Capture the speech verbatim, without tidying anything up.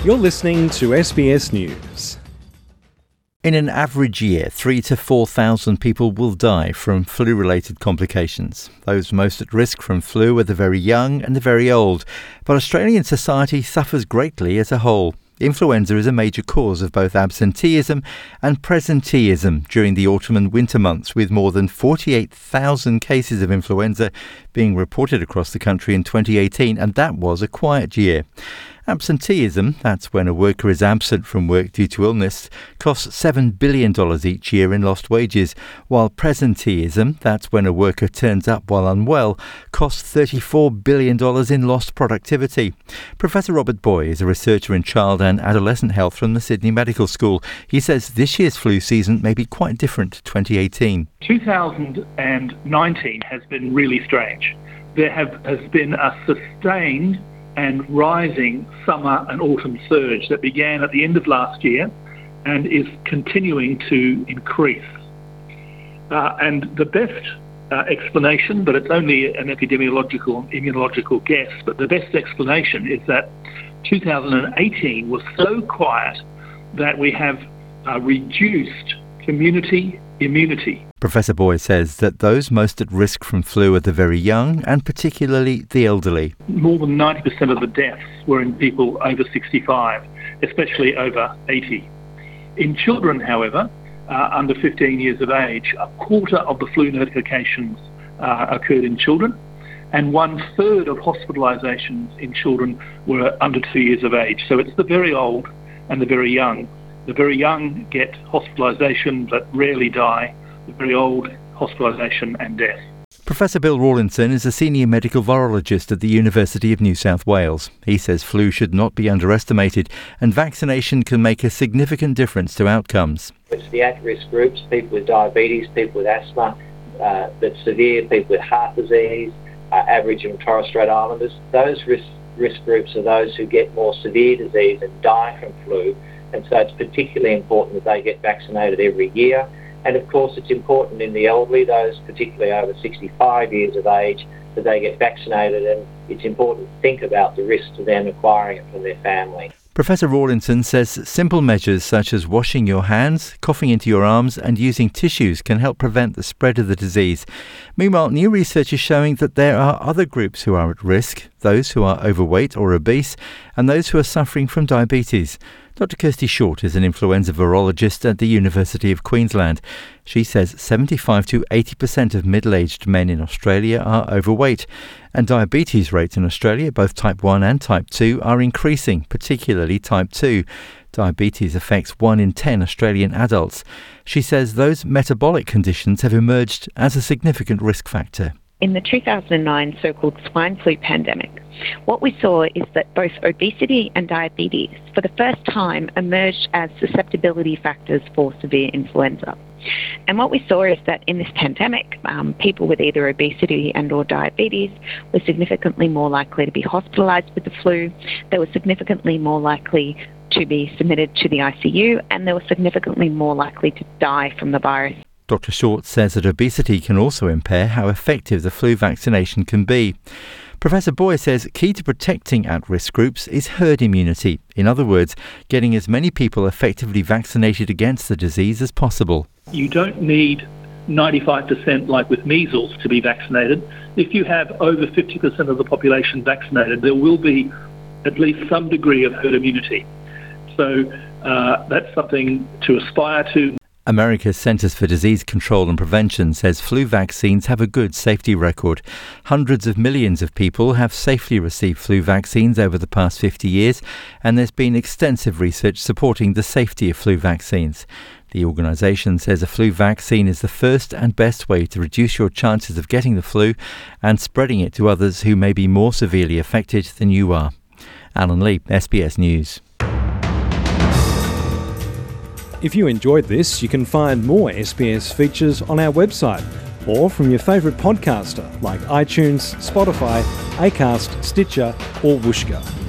You're listening to S B S News. In an average year, three to four thousand people will die from flu-related complications. Those most at risk from flu are the very young and the very old. But Australian society suffers greatly as a whole. Influenza is a major cause of both absenteeism and presenteeism during the autumn and winter months, with more than forty-eight thousand cases of influenza being reported across the country in twenty eighteen, and that was a quiet year. Absenteeism, that's when a worker is absent from work due to illness, costs seven billion dollars each year in lost wages, while presenteeism, that's when a worker turns up while unwell, costs thirty-four billion dollars in lost productivity. Professor Robert Boy is a researcher in child and adolescent health from the Sydney Medical School. He says this year's flu season may be quite different to twenty eighteen. two thousand nineteen has been really strange. There have, has been a sustained and rising summer and autumn surge that began at the end of last year and is continuing to increase. Uh, and the best uh, explanation, but it's only an epidemiological, immunological guess, but the best explanation is that two thousand eighteen was so quiet that we have uh, reduced community immunity. Professor Boy says that those most at risk from flu are the very young and particularly the elderly. More than ninety percent of the deaths were in people over sixty-five, especially over eighty. In children, however, uh, under fifteen years of age, a quarter of the flu notifications uh, occurred in children, and one third of hospitalisations in children were under two years of age. So it's the very old and the very young. The very young get hospitalisation but rarely die. The very old, hospitalisation and death. Professor Bill Rawlinson is a senior medical virologist at the University of New South Wales. He says flu should not be underestimated and vaccination can make a significant difference to outcomes. It's the at-risk groups, people with diabetes, people with asthma, uh, that's severe, people with heart disease, uh, Aboriginal and Torres Strait Islanders. Those risk, risk groups are those who get more severe disease and die from flu, and so it's particularly important that they get vaccinated every year. And of course it's important in the elderly, those particularly over sixty-five years of age, that they get vaccinated, and it's important to think about the risk to them acquiring it from their family. Professor Rawlinson says simple measures such as washing your hands, coughing into your arms and using tissues can help prevent the spread of the disease. Meanwhile, new research is showing that there are other groups who are at risk, those who are overweight or obese and those who are suffering from diabetes. Doctor Kirsty Short is an influenza virologist at the University of Queensland. She says seventy-five to eighty percent of middle-aged men in Australia are overweight, and diabetes rates in Australia, both type one and type two, are increasing, particularly type two. Diabetes affects one in ten Australian adults. She says those metabolic conditions have emerged as a significant risk factor. In the two thousand nine so-called swine flu pandemic, what we saw is that both obesity and diabetes for the first time emerged as susceptibility factors for severe influenza. And what we saw is that in this pandemic, um, people with either obesity and or diabetes were significantly more likely to be hospitalised with the flu. They were significantly more likely to be submitted to the I C U, and they were significantly more likely to die from the virus. Doctor Short says that obesity can also impair how effective the flu vaccination can be. Professor Boy says key to protecting at-risk groups is herd immunity. In other words, getting as many people effectively vaccinated against the disease as possible. You don't need ninety-five percent like with measles to be vaccinated. If you have over fifty percent of the population vaccinated, there will be at least some degree of herd immunity. So uh, that's something to aspire to. America's Centers for Disease Control and Prevention says flu vaccines have a good safety record. Hundreds of millions of people have safely received flu vaccines over the past fifty years, and there's been extensive research supporting the safety of flu vaccines. The organisation says a flu vaccine is the first and best way to reduce your chances of getting the flu and spreading it to others who may be more severely affected than you are. Alan Lee, S B S News. If you enjoyed this, you can find more S B S features on our website or from your favourite podcaster like iTunes, Spotify, Acast, Stitcher or Whooshkaa.